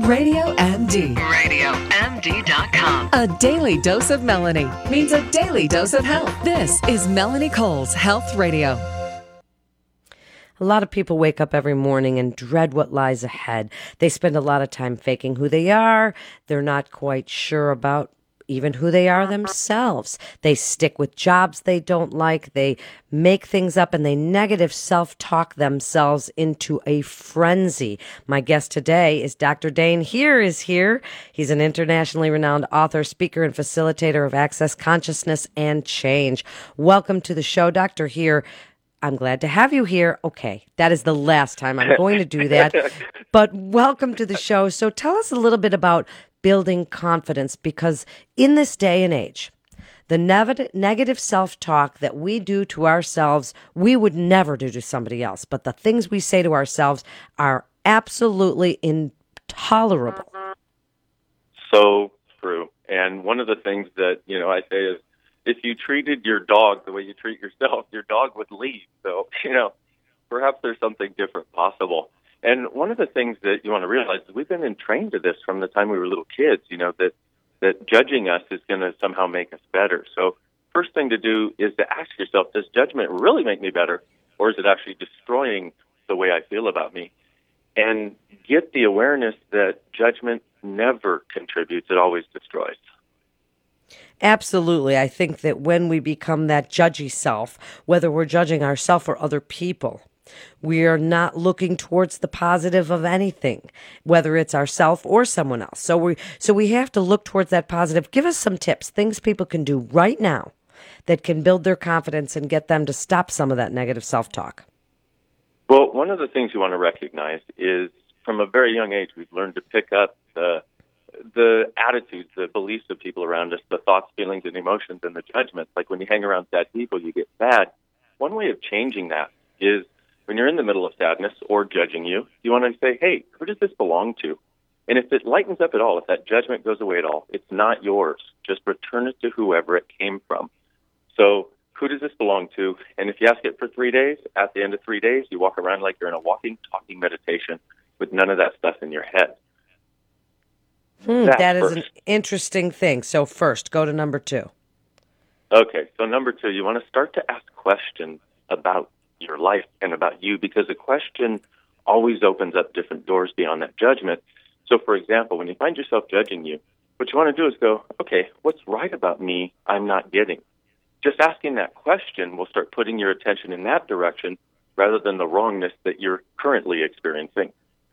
Radio MD. RadioMD.com. A daily dose of Melanie means a daily dose of health. This is Melanie Cole's Health Radio. A lot of people wake up every morning and dread what lies ahead. They spend a lot of time faking who they are. They're not quite sure about even who they are themselves. They stick with jobs they don't like. They make things up and they negative self-talk themselves into a frenzy. My guest today is Dr. Dain Heer is here. He's an internationally renowned author, speaker, and facilitator of Access Consciousness and Change. Welcome to the show, Dr. Heer. I'm glad to have you here. Okay, that is the last time I'm going to do that. But welcome to the show. So tell us a little bit about building confidence, because in this day and age, the negative self-talk that we do to ourselves, we would never do to somebody else. But the things we say to ourselves are absolutely intolerable. So true. And one of the things that, I say is, if you treated your dog the way you treat yourself, your dog would leave. So, perhaps there's something different possible. And one of the things that you want to realize is we've been trained to this from the time we were little kids, that judging us is going to somehow make us better. So first thing to do is to ask yourself, does judgment really make me better, or is it actually destroying the way I feel about me? And get the awareness that judgment never contributes, it always destroys. Absolutely. I think that when we become that judgy self, whether we're judging ourselves or other people, we are not looking towards the positive of anything, whether it's ourselves or someone else. So we have to look towards that positive. Give us some tips, things people can do right now that can build their confidence and get them to stop some of that negative self-talk. Well, one of the things you want to recognize is from a very young age, we've learned to pick up the attitudes, the beliefs of people around us, the thoughts, feelings, and emotions, and the judgments. Like when you hang around sad people, you get sad. One way of changing that is when you're in the middle of sadness or judging you want to say, hey, who does this belong to? And if it lightens up at all, if that judgment goes away at all, it's not yours. Just return it to whoever it came from. So who does this belong to? And if you ask it for 3 days, at the end of 3 days, you walk around like you're in a walking, talking meditation with none of that stuff in your head. That is an interesting thing. So first, go to number 2. Okay, so number 2, you want to start to ask questions about your life and about you, because a question always opens up different doors beyond that judgment. So, for example, when you find yourself judging you, what you want to do is go, okay, what's right about me I'm not getting? Just asking that question will start putting your attention in that direction rather than the wrongness that you're currently experiencing.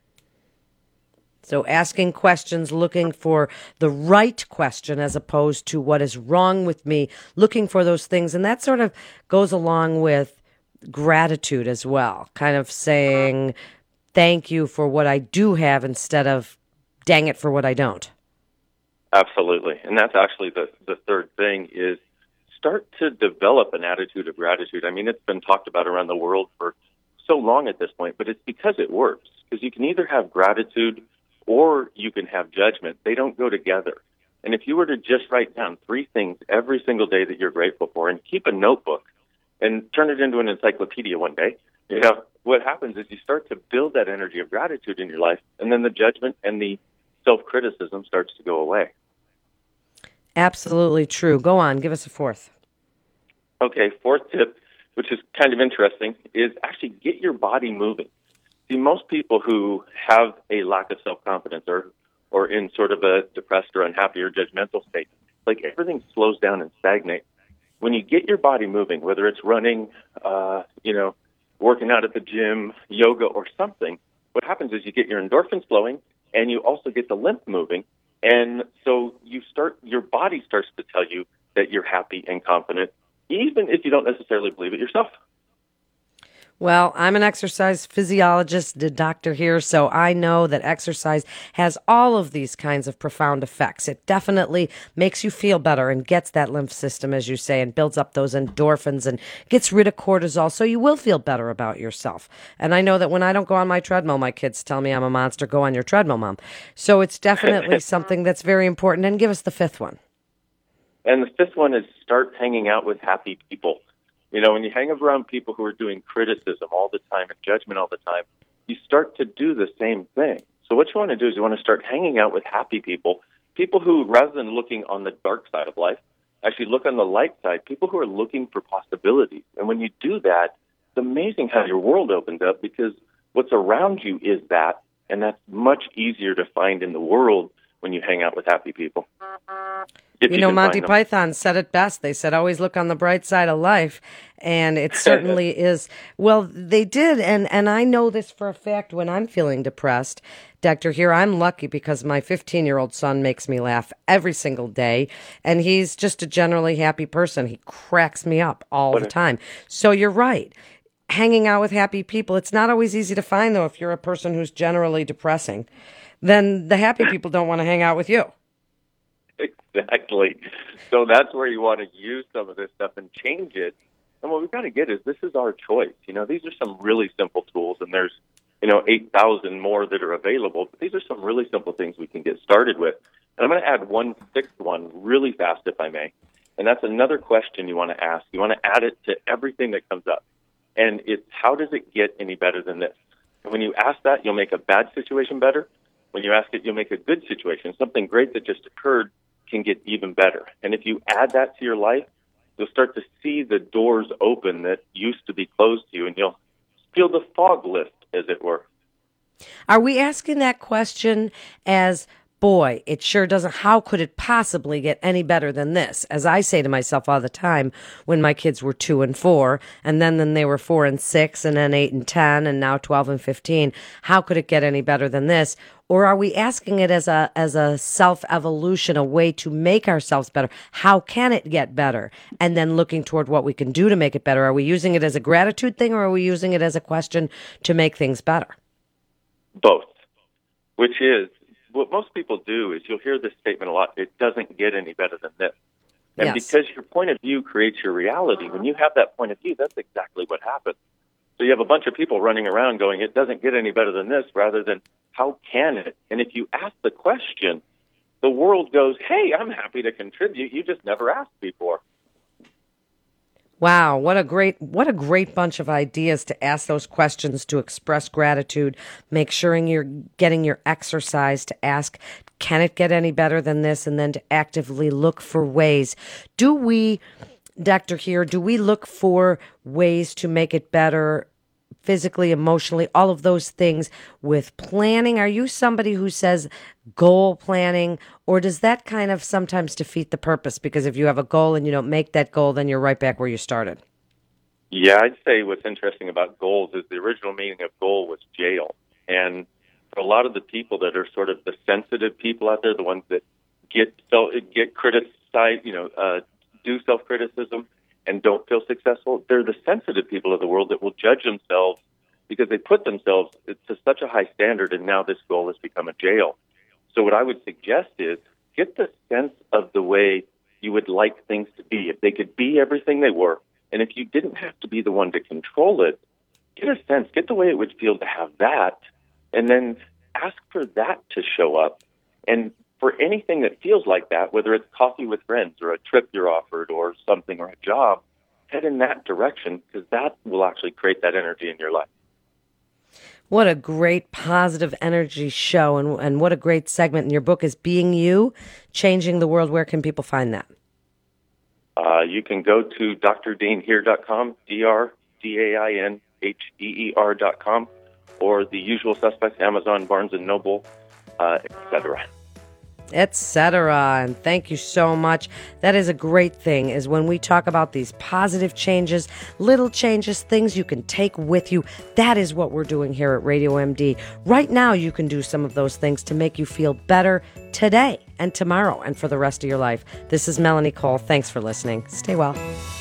So asking questions, looking for the right question as opposed to what is wrong with me, looking for those things. And that sort of goes along with gratitude as well, kind of saying thank you for what I do have instead of dang it for what I don't. Absolutely. And that's actually the third thing is start to develop an attitude of gratitude. I mean, it's been talked about around the world for so long at this point, but it's because it works. Because you can either have gratitude or you can have judgment. They don't go together. And if you were to just write down 3 things every single day that you're grateful for and keep a notebook and turn it into an encyclopedia one day, what happens is you start to build that energy of gratitude in your life, and then the judgment and the self-criticism starts to go away. Absolutely true. Go on. Give us a 4th. Okay, 4th tip, which is kind of interesting, is actually get your body moving. See, most people who have a lack of self-confidence or in sort of a depressed or unhappy or judgmental state, like everything slows down and stagnates. When you get your body moving, whether it's running, working out at the gym, yoga, or something, what happens is you get your endorphins flowing, and you also get the lymph moving, and so your body starts to tell you that you're happy and confident, even if you don't necessarily believe it yourself. Well, I'm an exercise physiologist, the doctor here, so I know that exercise has all of these kinds of profound effects. It definitely makes you feel better and gets that lymph system, as you say, and builds up those endorphins and gets rid of cortisol, so you will feel better about yourself. And I know that when I don't go on my treadmill, my kids tell me I'm a monster. Go on your treadmill, Mom. So it's definitely something that's very important. And give us the 5th one. And the 5th one is start hanging out with happy people. When you hang around people who are doing criticism all the time and judgment all the time, you start to do the same thing. So what you want to do is you want to start hanging out with happy people, people who, rather than looking on the dark side of life, actually look on the light side, people who are looking for possibilities. And when you do that, it's amazing how your world opens up, because what's around you is that, and that's much easier to find in the world when you hang out with happy people. You know, Monty Python said it best. They said, always look on the bright side of life. And it certainly is. Well, they did. And I know this for a fact when I'm feeling depressed. Dr. Here, I'm lucky because my 15-year-old son makes me laugh every single day. And he's just a generally happy person. He cracks me up all the time. So you're right. Hanging out with happy people, it's not always easy to find, though, if you're a person who's generally depressing. Then the happy people don't want to hang out with you. Exactly. So that's where you want to use some of this stuff and change it. And what we've got to get is this is our choice. You know, these are some really simple tools, and there's, 8,000 more that are available. But these are some really simple things we can get started with. And I'm going to add one sixth one really fast, if I may. And that's another question you want to ask. You want to add it to everything that comes up. And it's, how does it get any better than this? And when you ask that, you'll make a bad situation better. When you ask it, you'll make a good situation. Something great that just occurred can get even better. And if you add that to your life, you'll start to see the doors open that used to be closed to you, and you'll feel the fog lift, as it were. Are we asking that question as, boy, it sure doesn't, how could it possibly get any better than this? As I say to myself all the time when my kids were 2 and 4, and then they were 4 and 6, and then 8 and 10, and now 12 and 15, how could it get any better than this? Or are we asking it as a self-evolution, a way to make ourselves better? How can it get better? And then looking toward what we can do to make it better. Are we using it as a gratitude thing, or are we using it as a question to make things better? Both, which is, what most people do is you'll hear this statement a lot, it doesn't get any better than this. And Yes. because your point of view creates your reality, when you have that point of view, that's exactly what happens. So you have a bunch of people running around going, it doesn't get any better than this, rather than, how can it? And if you ask the question, the world goes, hey, I'm happy to contribute. You just never asked before. Wow, what a great bunch of ideas to ask those questions, to express gratitude, make sure you're getting your exercise to ask, can it get any better than this? And then to actively look for ways. Do we, Dr. Here, look for ways to make it better physically, emotionally, all of those things with planning? Are you somebody who says goal planning, or does that kind of sometimes defeat the purpose? Because if you have a goal and you don't make that goal, then you're right back where you started. Yeah, I'd say what's interesting about goals is the original meaning of goal was jail. And for a lot of the people that are sort of the sensitive people out there, the ones that get criticized, do self-criticism, and don't feel successful, they're the sensitive people of the world that will judge themselves because they put themselves to such a high standard, and now this goal has become a jail. So what I would suggest is get the sense of the way you would like things to be. If they could be everything they were, and if you didn't have to be the one to control it, get a sense, get the way it would feel to have that, and then ask for that to show up. And for anything that feels like that, whether it's coffee with friends or a trip you're offered or something or a job, head in that direction, because that will actually create that energy in your life. What a great positive energy show, and what a great segment. And your book is Being You, Changing the World. Where can people find that? You can go to drdainheer.com, DRDAINHEER.com, or the usual suspects, Amazon, Barnes & Noble, etc. Etc. And thank you so much. That is a great thing, is when we talk about these positive changes, little changes, things you can take with you. That is what we're doing here at Radio MD. Right now, you can do some of those things to make you feel better today and tomorrow and for the rest of your life. This is Melanie Cole. Thanks for listening. Stay well.